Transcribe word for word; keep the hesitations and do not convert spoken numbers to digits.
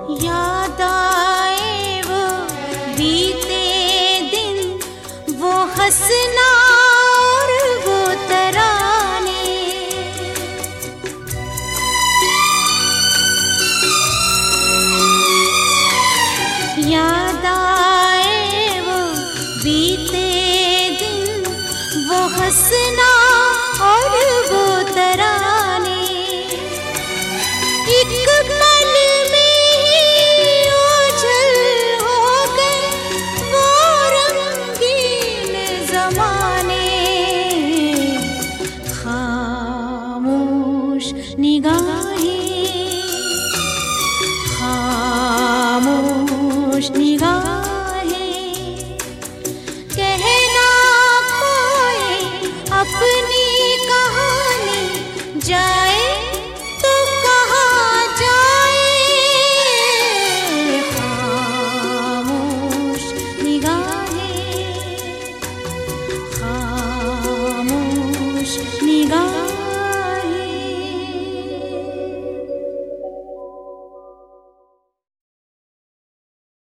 याद आए वो बीते दिन, वो हंसना और वो तराने। याद आए वो बीते दिन, वो हंसना और वो तराने। एक पल में ही ओझल हो गए वो रंगीन ज़माने। खामोश निगाहें